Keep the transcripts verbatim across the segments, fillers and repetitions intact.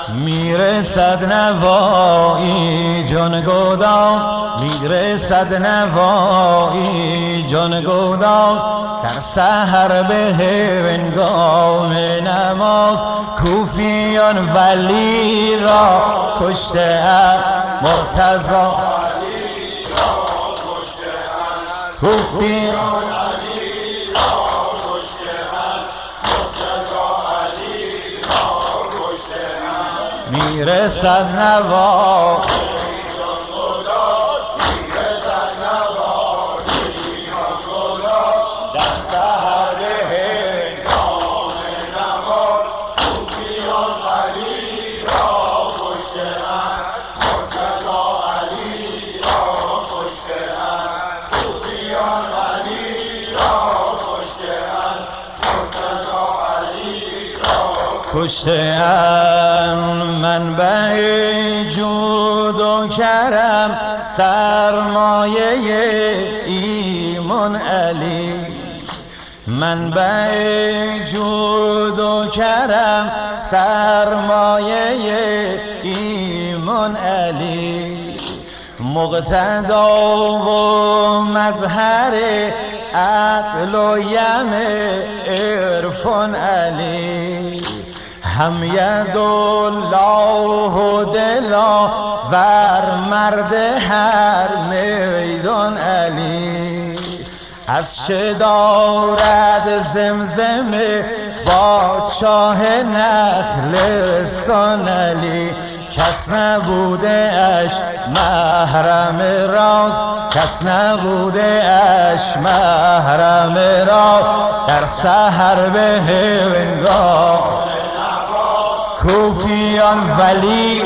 میرسد نوایی جان گداز، میرسد نوایی جان گداز، در سحر به هنگام نماز. کوفیان ولی را کشته اند، مرتضی کوفیان میرسد نوا در سحر به هنگام نماز. کوفیان علی را کشته‌اند، مرتضی علی را کشته‌اند. کوفیان علی را کشته‌اند، مرتضی علی را کشته‌اند. منبع جود و کرم سرمایه ایمان علی، منبع جود و کرم سرمایه ایمان علی. مقتدا و مظهر عدل و یم عرفان علی. هم ید الله و دلا ور مرد هر میدان علی. از چه دارد زمزمه بادشاه نخلستان علی. کس نبوده اش محرم راز، کس نبوده اش محرم راز، در سحر به هنگام کوفیان ولی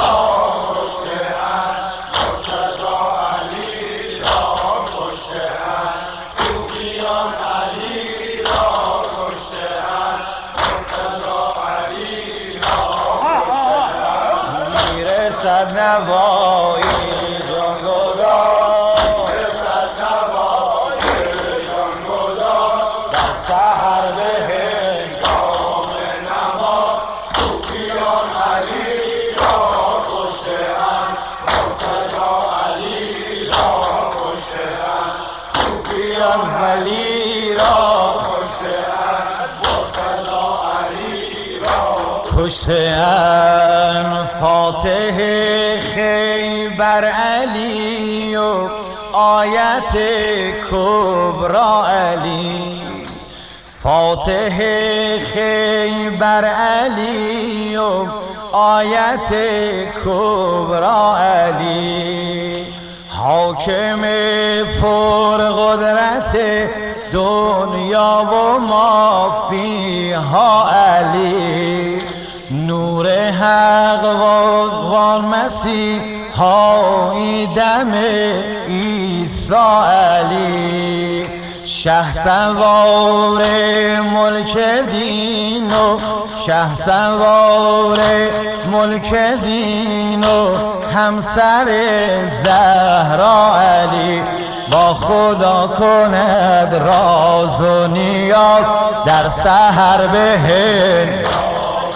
میرسد نوایی جان گداز، میرسد نوایی جان گداز، در سحر به هنگام نماز. کوفیان علی را کشته‌اند، مرتضی علی را کشته‌اند. کوفیان ولی را کشته‌اند، مرتضی علی را کشته‌اند. فاتح خیبر علی و آیت کبرا علی. فاتح خیبر علی و آیت کبرا علی. حاکم پر قدرت دنیا و ما فیها علی. نور حق و اقوال مسیحایی دم عیسی علی. شه سوار ملک دین و شه سوار ملک دین و همسر زهرا علی. با خدا کند راز و نیاز، در سحر به هنگام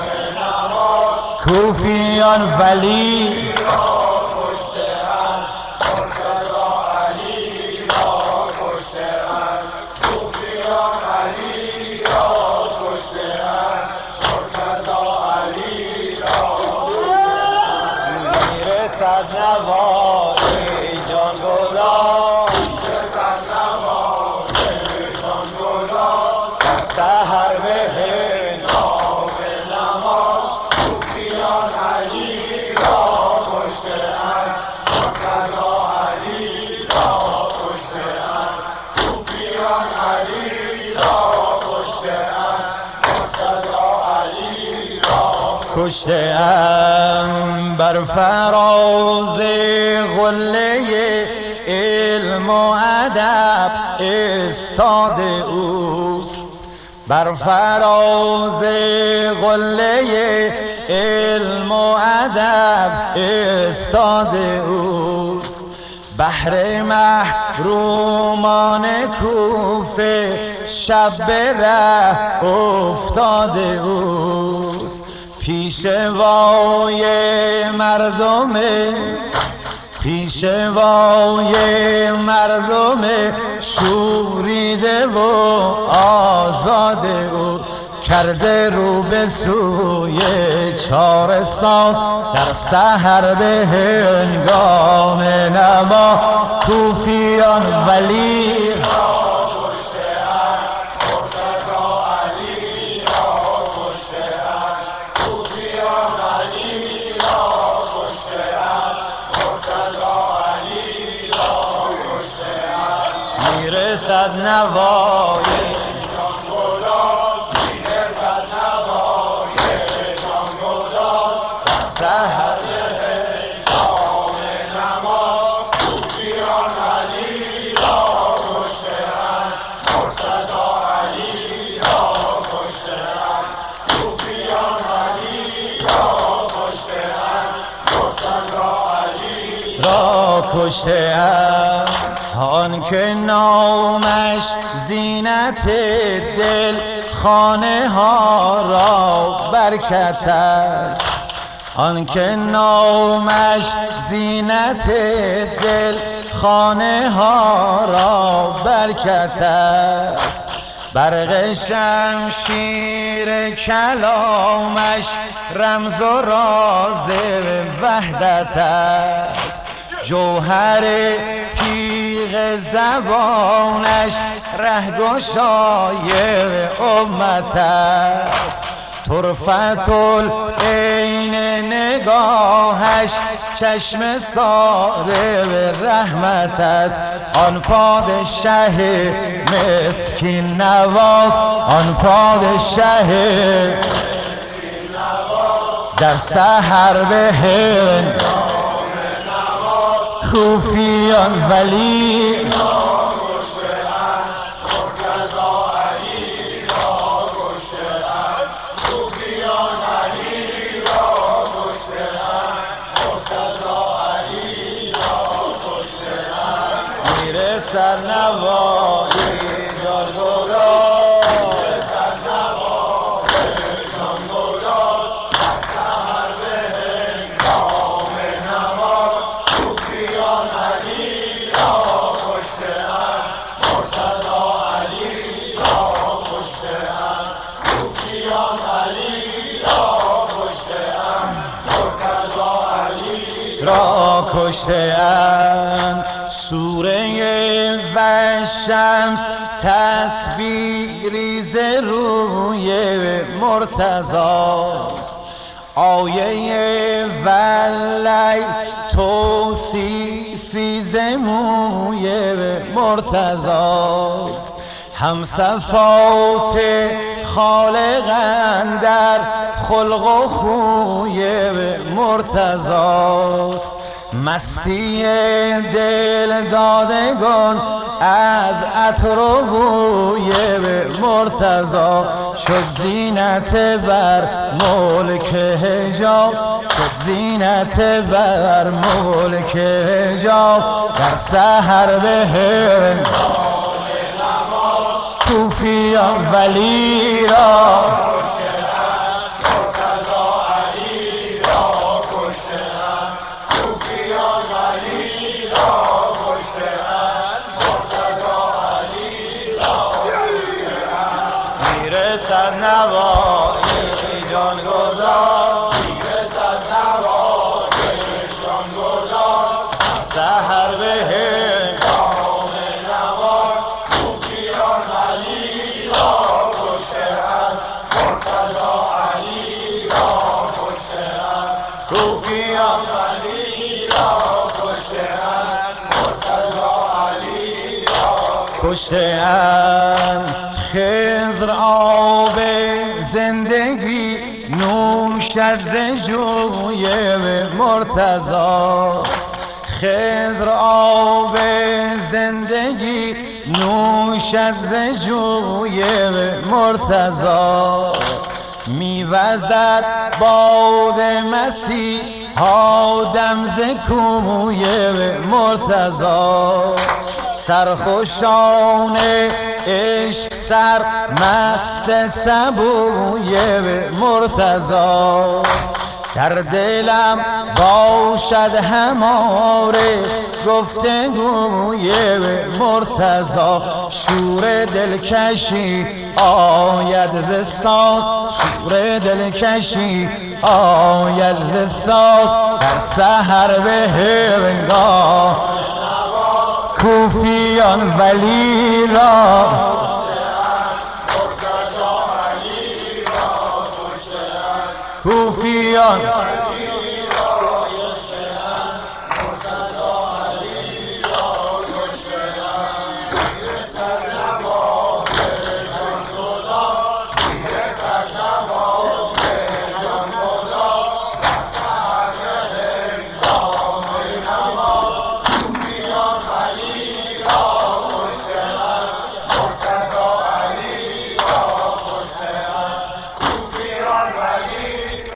کوفیان ولی را کشته‌اند، مرتضی علی را کشته‌اند. کوفیان علی را کشته‌اند، مرتضی علی را کشته‌اند. میرسد نوایی جان گداز، میرسد نوایی جان گداز، در سحر به هنگام نماز. کوفیان علی را کشته‌اند، مرتضی علی را کشته‌اند. کوفیان علی را کشته‌اند، مرتضی علی را کشته‌اند. بر فراز قله علم و ادب استاد اوست، بر فراز قله علم و ادب استاد اوست. بهر محرومان کوفه شب به ره افتاده اوست. پیشوای مردم پیشوای مردم شوریده و آزاده او کرده رو به سوی چارستان در سحر به هنگام نما کوفیان ولی میرسد نوای میرسد نوای سحر هنگام نما کوفیان علی را کشته‌اند مرتضی علی را کشته‌اند کوفیان علی را کشته‌اند مرتضی علی را کشته‌اند آن که نامش زینت دل خانه ها را برکت است آن که نامش زینت دل خانه ها را برکت است برق شمشیر کلامش رمز و راز وحدت است جوهر تیغ زبانش رهگشای امت است طرفت العین نگاهش چشم صادق رحمت است آن پادشه مسکین نواز آن پادشه مسکین نواز در سحر به هنگام کوفیان ولی را کشته‌اند مرتضی علی را کشته‌اند کوفیان علی را کشته‌اند مرتضی علی را کشته‌اند میرسد نوای جانگداز میرسد نوای جانگداز در سحر به هنگام نماز کوفیان علی را کشته‌اند مرتضی علی را کشته‌اند کوفیان علی را کشته‌اند مرتضی علی را کشته‌اند سوره والشمس تصویری ز روی مرتضاست آیه واللیل توصیفی ز موی مرتضاست همصفات خالق اندر خلق و خوی مرتضاست مستی دل دادگان از عطر و بوی مرتضی شد زینت بر ملک حجاز شد زینت بر ملک حجاز در سحر به هنگام نماز کوفیان ولی را میرسد نوای جانگداز میرسد نوای جانگداز سحر به هنگام نماز کوفیان علی را کشته‌اند مرتضی علی را کشته‌اند کوفیان علی را کشته‌اند مرتضی علی را کشته‌اند خضر آب زندگی نوشد ز جوی مرتضی خضر آب زندگی نوشد ز جوی مرتضی میوزد باد مسیح آدم ز کوی مرتضی سرخوشان عشق سر مست سبوی مرتضی در دلم باشد هماره گفتگوی مرتضی شور دلکشی آید ز ساز شور دلکشی آید ز ساز در سحر به هنگام کوفیان ولی را کوفیان